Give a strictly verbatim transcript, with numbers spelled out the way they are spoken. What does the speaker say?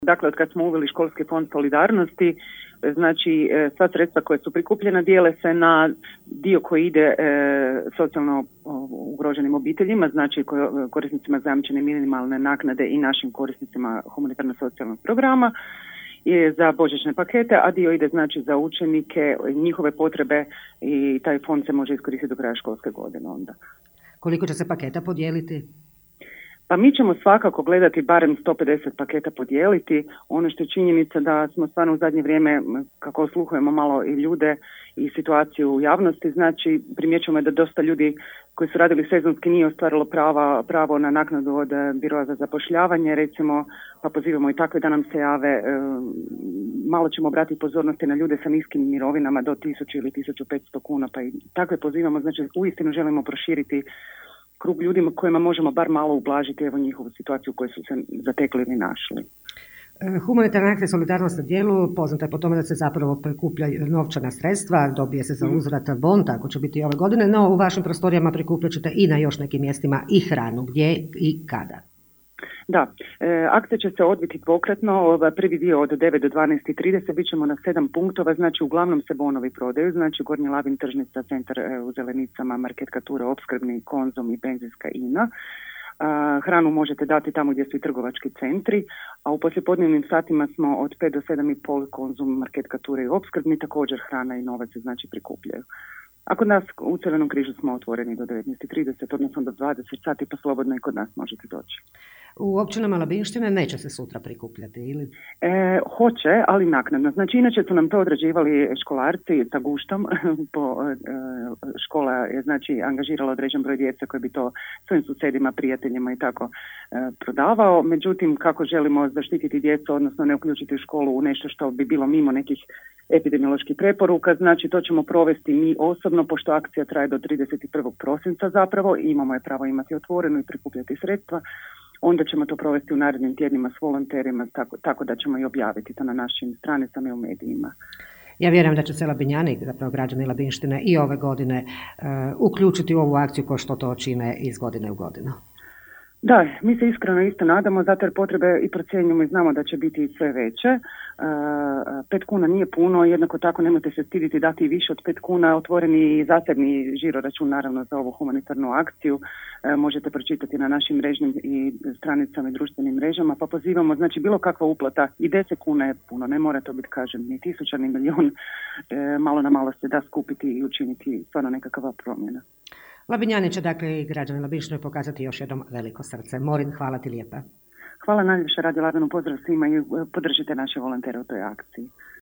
Dakle, od kad smo uveli školski fond solidarnosti, znači sva sredstva koje su prikupljena dijele se na dio koji ide e, socijalno ugroženim obiteljima, znači korisnicima zajamčene minimalne naknade i našim korisnicima humanitarno-socijalnog programa je za božićne pakete, a dio ide znači za učenike, njihove potrebe i taj fond se može iskoristiti do kraja školske godine onda. Koliko će se paketa podijeliti? Pa mi ćemo svakako gledati barem sto pedeset paketa podijeliti. Ono što je činjenica da smo stvarno u zadnje vrijeme, kako osluhujemo malo i ljude i situaciju u javnosti, znači primjećujemo da dosta ljudi koji su radili sezonski nije ostvarilo prava, pravo na naknadu od biroa za zapošljavanje, recimo, pa pozivamo i takve da nam se jave. Malo ćemo obratiti pozornosti na ljude sa niskim mirovinama do tisuću ili tisuću petsto kuna, pa i takve pozivamo, znači uistinu želimo proširiti krug ljudima kojima možemo bar malo ublažiti evo njihovu situaciju u kojoj su se zatekli ili našli. Humanitarna akcija Solidarnost na djelu poznata je po tome da se zapravo prikuplja novčana sredstva, dobije se za uzvrat bon, tako će biti i ove godine, no u vašim prostorijama prikupljat ćete i na još nekim mjestima i hranu. Gdje i kada? Da, e, akcija će se odviti dvokratno, prvi dio od devet do dvanaest i trideset, bit ćemo na sedam punktova, znači uglavnom se bonovi prodaju, znači Gornji Labin, Tržnica, Centar e, u Zelenicama, Market Katura, Opskrbni, Konzum i benzinska I N A. A, hranu možete dati tamo gdje su i trgovački centri, a u poslijepodnevnim satima smo od pet do sedam i pol Konzum, Market Katura i Opskrbni, također hrana i novac se znači prikupljaju. A kod nas u Crvenom križu smo otvoreni do devetnaest i trideset, odnosno do dvadeset sati, pa slobodno i kod nas možete doći. U općinama Labinštine neće se sutra prikupljati, ili? E, hoće, ali naknadno. Znači, inače su nam to odrađivali školarci sa guštom. po, e, škola je, znači, angažirala određen broj djece koji bi to svojim susjedima, prijateljima i tako e, prodavao. Međutim, kako želimo zaštititi djecu, odnosno ne uključiti školu u nešto što bi bilo mimo nekih epidemioloških preporuka, znači to ćemo provesti mi osobno, pošto akcija traje do trideset prvog prosinca zapravo, imamo je pravo imati otvoreno i prikupljati sredstva. Onda ćemo to provesti u narednim tjednima s volonterima, tako, tako da ćemo i objaviti to na našim stranicama i u medijima. Ja vjerujem da će se Labinjani, zapravo građani Labinštine, i ove godine uh, uključiti u ovu akciju kao što to čine iz godine u godinu. Da, mi se iskreno isto nadamo, zato jer potrebe i procjenjujemo i znamo da će biti sve veće. E, pet kuna nije puno, jednako tako nemojte se stiditi dati više od pet kuna, otvoreni zasebni žiro račun naravno za ovu humanitarnu akciju. E, možete pročitati na našim mrežnim i stranicama i društvenim mrežama, pa pozivamo, znači bilo kakva uplata i deset kuna je puno, ne mora to biti, kažem, ni tisuća, ni milijon, e, malo na malo se da skupiti i učiniti stvarno nekakva promjena. Labinjani će dakle i građani Labinštine pokazati još jednom veliko srce. Morin, hvala ti lijepa. Hvala najljepše, Radio Labinu, pozdrav svima i podržite naše volontere u toj akciji.